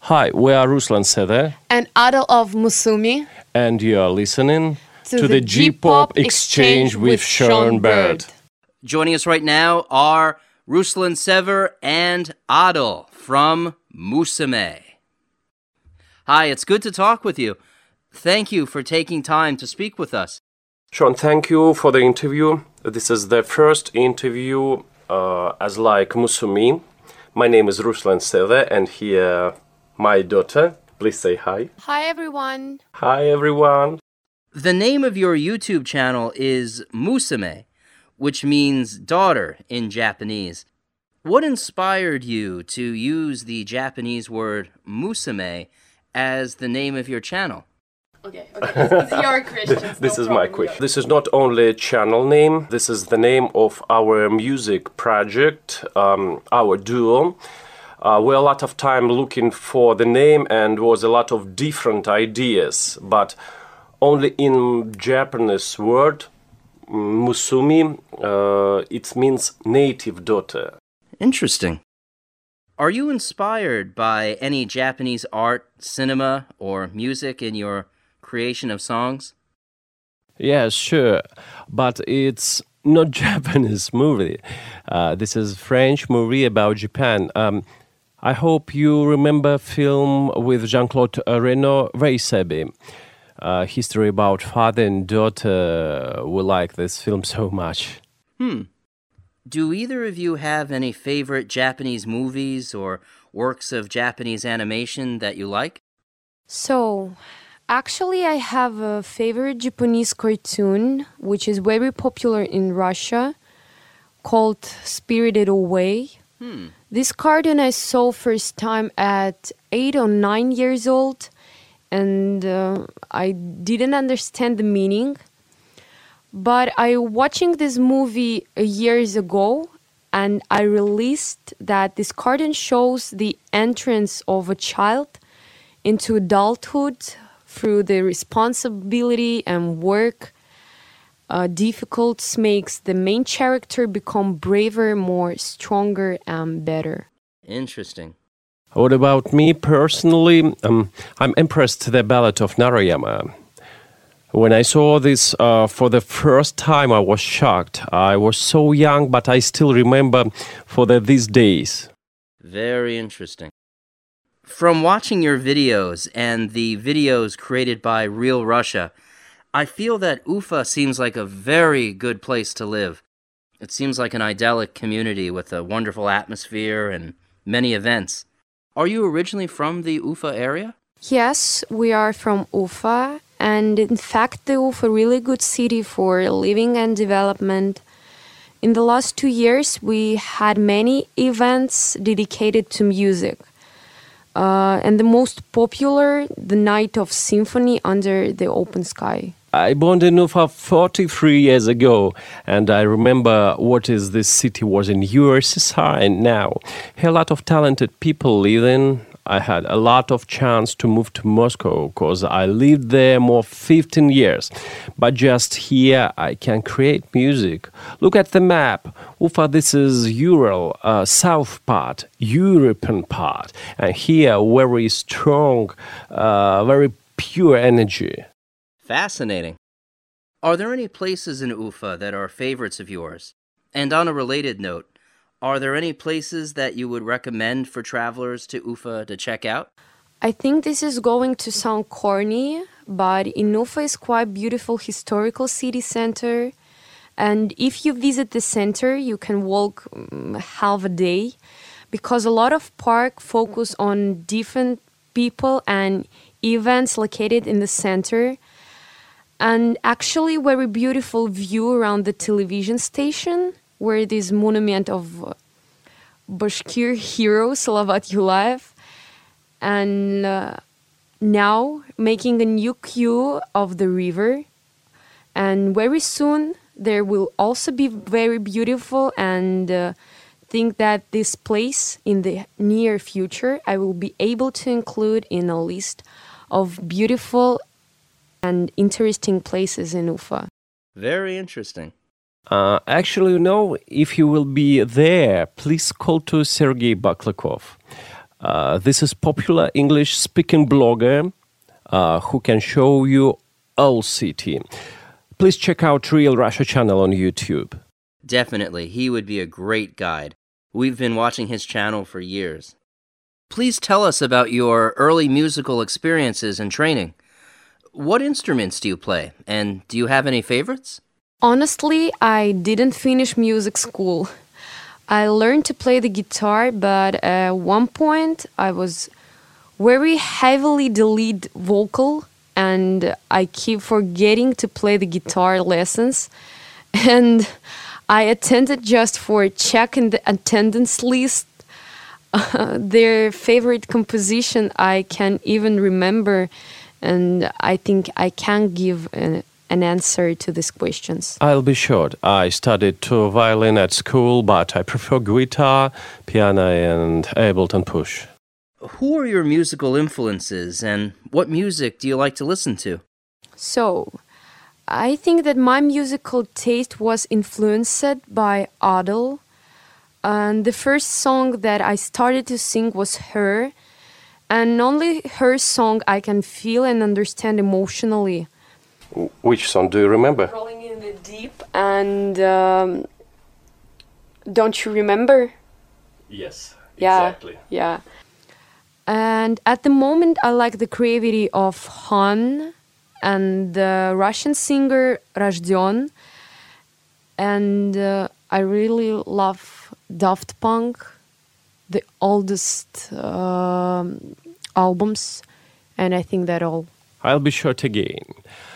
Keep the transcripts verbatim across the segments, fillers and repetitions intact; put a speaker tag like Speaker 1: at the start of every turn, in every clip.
Speaker 1: Hi, we are Ruslan Sever
Speaker 2: and Adel of Musumi.
Speaker 1: And you are listening
Speaker 2: to,
Speaker 1: to the, the G-Pop Exchange with Sean Bird.
Speaker 3: Joining us right now are Ruslan Sever and Adel from Musumi. Hi, it's good to talk with you. Thank you for taking time to speak with us.
Speaker 1: Sean, thank you for the interview. This is the first interview uh, as like Musumi. My name is Ruslan Sever, and here my daughter. Please say hi.
Speaker 2: Hi, everyone.
Speaker 1: Hi, everyone.
Speaker 3: The name of your YouTube channel is Musumi, which means daughter in Japanese. What inspired you to use the Japanese word Musumi as the name of your channel?
Speaker 2: Okay, okay, it's, it's your question.
Speaker 1: This
Speaker 2: no
Speaker 1: is my question. This is not only a channel name, this is the name of our music project, um, our duo. Uh, we had a lot of time looking for the name and was a lot of different ideas, but only in Japanese word, Musumi, uh, it means native daughter.
Speaker 3: Interesting. Are you inspired by any Japanese art, cinema, or music in your creation of songs?
Speaker 1: Yes, sure, but it's not Japanese movie. Uh, this is French movie about Japan. Um, I hope you remember film with Jean-Claude Reno, Veisebi. Uh, history about father and daughter. We like this film so much.
Speaker 3: Hmm. Do either of you have any favorite Japanese movies or works of Japanese animation that you like?
Speaker 2: So, actually, I have a favorite Japanese cartoon, which is very popular in Russia, called Spirited Away.
Speaker 3: Hmm.
Speaker 2: This cartoon I saw first time at eight or nine years old, and uh, I didn't understand the meaning. But I watching this movie years ago, and I realized that this cartoon shows the entrance of a child into adulthood through the responsibility and work. Uh, difficult makes the main character become braver, more stronger, and better.
Speaker 3: Interesting.
Speaker 1: What about me personally? Um, I'm impressed with the Ballad of Narayama. When I saw this uh, for the first time, I was shocked. I was so young, but I still remember for the, these days.
Speaker 3: Very interesting. From watching your videos and the videos created by Real Russia, I feel that Ufa seems like a very good place to live. It seems like an idyllic community with a wonderful atmosphere and many events. Are you originally from the Ufa area?
Speaker 2: Yes, we are from Ufa, and in fact, the Ufa really good city for living and development. In the last two years, we had many events dedicated to music. Uh, and the most popular, the Night of Symphony under the Open Sky.
Speaker 1: I born in Ufa forty-three years ago, and I remember what is this city was in U S S R and now. Here a lot of talented people living. I had a lot of chance to move to Moscow because I lived there more fifteen years. But just here I can create music. Look at the map. Ufa, this is Ural, uh, south part, European part. And here very strong, uh, very pure energy.
Speaker 3: Fascinating. Are there any places in Ufa that are favorites of yours? And on a related note, are there any places that you would recommend for travelers to Ufa to check out?
Speaker 2: I think this is going to sound corny, but in Ufa is quite beautiful historical city center. And if you visit the center, you can walk um, half a day because a lot of park focus on different people and events located in the center. And actually very beautiful view around the television station where this monument of uh, Bashkir hero Salavat Yulaev, and uh, now making a new queue of the river. And very soon there will also be very beautiful, and uh, think that this place in the near future I will be able to include in a list of beautiful and interesting places in Ufa.
Speaker 3: Very interesting.
Speaker 1: Uh, actually, you know, if you will be there, please call to Sergei Baklakov. Uh, this is popular English-speaking blogger uh, who can show you all city. Please check out Real Russia channel on YouTube.
Speaker 3: Definitely, he would be a great guide. We've been watching his channel for years. Please tell us about your early musical experiences and training. What instruments do you play, and do you have any favorites?
Speaker 2: Honestly, I didn't finish music school. I learned to play the guitar, but at one point I was very heavily the lead vocal, and I keep forgetting to play the guitar lessons. And I attended just for checking the attendance list. Uh, their favorite composition I can even remember, and I think I can't give an an answer to these questions.
Speaker 1: I'll be short. I studied two violin at school, but I prefer guitar, piano, and Ableton Push.
Speaker 3: Who are your musical influences, and what music do you like to listen to?
Speaker 2: So, I think that my musical taste was influenced by Adele, and the first song that I started to sing was Her, and only her song I can feel and understand emotionally.
Speaker 1: Which song do you remember?
Speaker 2: Rolling in the Deep and um, Don't You Remember?
Speaker 1: Yes,
Speaker 2: Yeah,
Speaker 1: exactly.
Speaker 2: yeah. And at the moment, I like the creativity of Han and the Russian singer Rajdion. And uh, I really love Daft Punk, the oldest um albums. And I think that all.
Speaker 1: I'll be short again.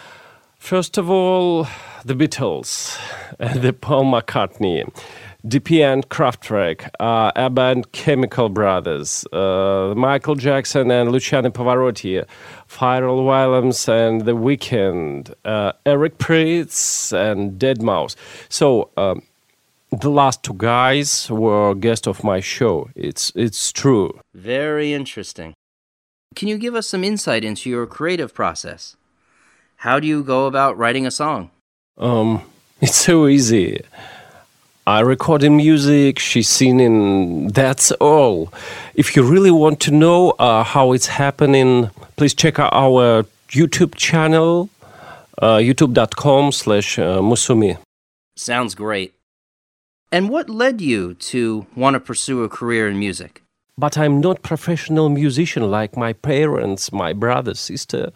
Speaker 1: First of all, the Beatles, the Paul McCartney, D P and Kraftwerk, uh, ABBA and Chemical Brothers, uh, Michael Jackson and Luciano Pavarotti, Pharrell Williams and The Weeknd, uh, Eric Prydz and deadmau five. So um, the last two guys were guests of my show. It's it's true.
Speaker 3: Very interesting. Can you give us some insight into your creative process? How do you go about writing a song?
Speaker 1: Um, it's so easy. I record in music, she's singing, that's all. If you really want to know uh, how it's happening, please check out our YouTube channel, uh, youtube.com slash musumi.
Speaker 3: Sounds great. And what led you to want to pursue a career in music?
Speaker 1: But I'm not professional musician like my parents, my brother, sister.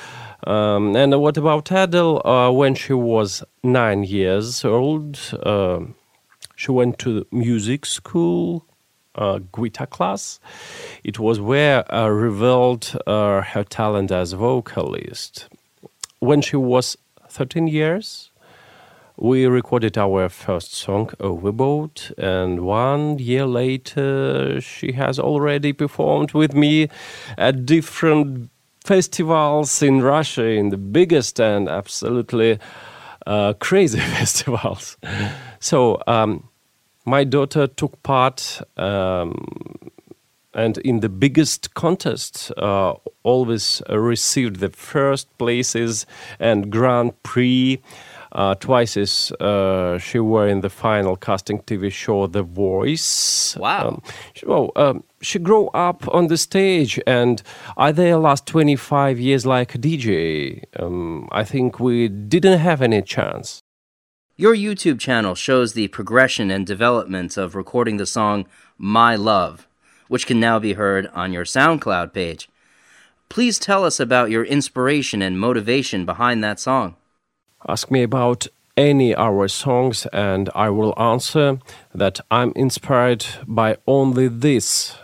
Speaker 1: Um, and what about Adele? Uh, when she was nine years old, uh, she went to music school, uh, guitar class. It was where I revealed uh, her talent as vocalist. When she was thirteen years, we recorded our first song, Overboard, and one year later, she has already performed with me at different festivals in Russia, in the biggest and absolutely uh, crazy festivals. So um, my daughter took part um, and in the biggest contest uh, always received the first places and Grand Prix. Uh, twice as uh, she were in the final casting T V show The Voice.
Speaker 3: Wow.
Speaker 1: Um, she, well, um, she grew up on the stage, and I there last twenty-five years like a D J. Um, I think we didn't have any chance.
Speaker 3: Your YouTube channel shows the progression and development of recording the song My Love, which can now be heard on your SoundCloud page. Please tell us about your inspiration and motivation behind that song.
Speaker 1: Ask me about any of our songs and I will answer that I'm inspired by only this,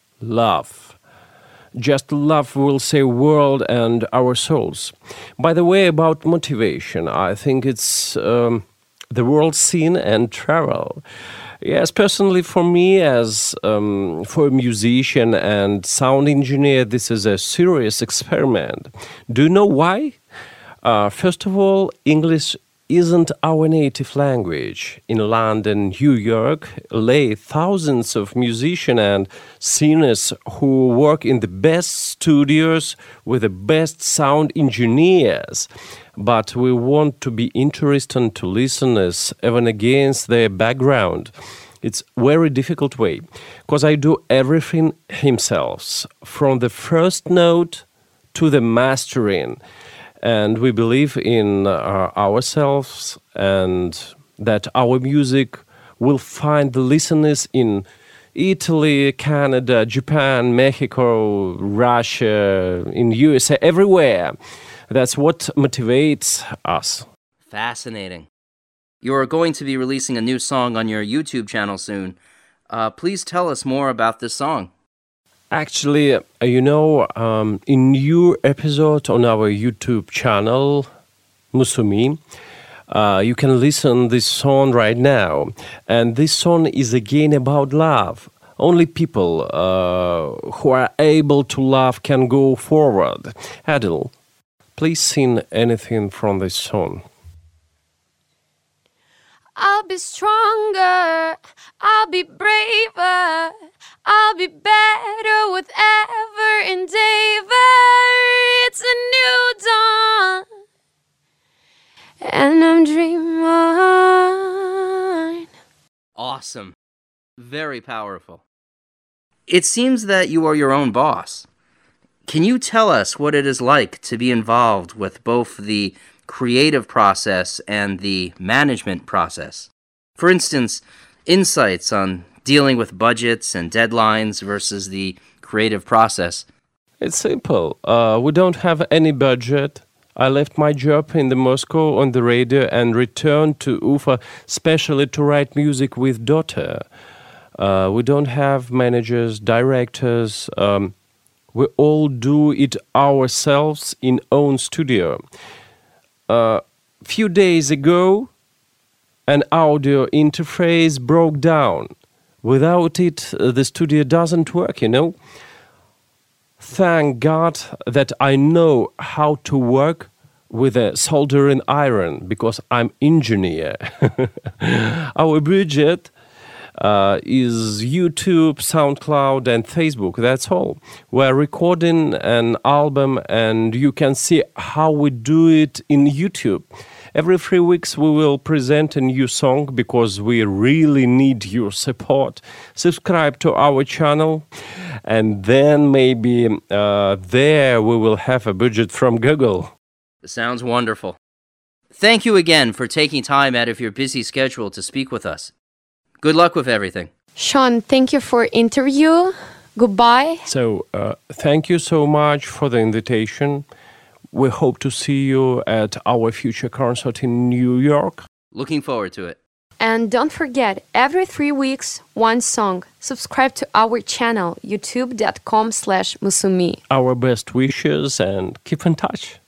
Speaker 1: love. Just love will save world and our souls. By the way, about motivation, I think it's um, the world scene and travel. Yes, personally for me as um, for a musician and sound engineer, this is a serious experiment. Do you know why? Uh, first of all, English isn't our native language. In London, New York, lay thousands of musicians and singers who work in the best studios with the best sound engineers. But we want to be interesting to listeners, even against their background. It's very difficult way because I do everything himself, from the first note to the mastering. And we believe in uh, ourselves and that our music will find the listeners in Italy, Canada, Japan, Mexico, Russia, in U S A, everywhere. That's what motivates us.
Speaker 3: Fascinating. You are going to be releasing a new song on your YouTube channel soon. Uh, please tell us more about this song.
Speaker 1: Actually, uh, you know, um, in new episode on our YouTube channel, Musumi, uh, you can listen this song right now. And this song is again about love. Only people uh, who are able to love can go forward. Adil, please sing anything from this song.
Speaker 2: I'll be stronger, I'll be braver, I'll be better with ever endeavor. It's a new dawn, and I'm dreaming on.
Speaker 3: Awesome. Very powerful. It seems that you are your own boss. Can you tell us what it is like to be involved with both the creative process and the management process? For instance, insights on dealing with budgets and deadlines versus the creative process.
Speaker 1: It's simple. Uh, we don't have any budget. I left my job in the Moscow on the radio and returned to Ufa specially to write music with daughter. Uh, we don't have managers, directors. Um, we all do it ourselves in own studio. A uh, few days ago, an audio interface broke down. Without it, uh, the studio doesn't work, you know. Thank God that I know how to work with a soldering iron because I'm engineer. Our budget uh, is YouTube, SoundCloud, and Facebook. That's all. We're recording an album, and you can see how we do it in YouTube. Every three weeks we will present a new song because we really need your support. Subscribe to our channel, and then maybe uh, there we will have a budget from Google.
Speaker 3: Sounds wonderful. Thank you again for taking time out of your busy schedule to speak with us. Good luck with everything.
Speaker 2: Sean, thank you for interview. Goodbye.
Speaker 1: So, uh, thank you so much for the invitation. We hope to see you at our future concert in New York.
Speaker 3: Looking forward to it.
Speaker 2: And don't forget, every three weeks, one song. Subscribe to our channel, youtube dot com slash musumi.
Speaker 1: Our best wishes and keep in touch.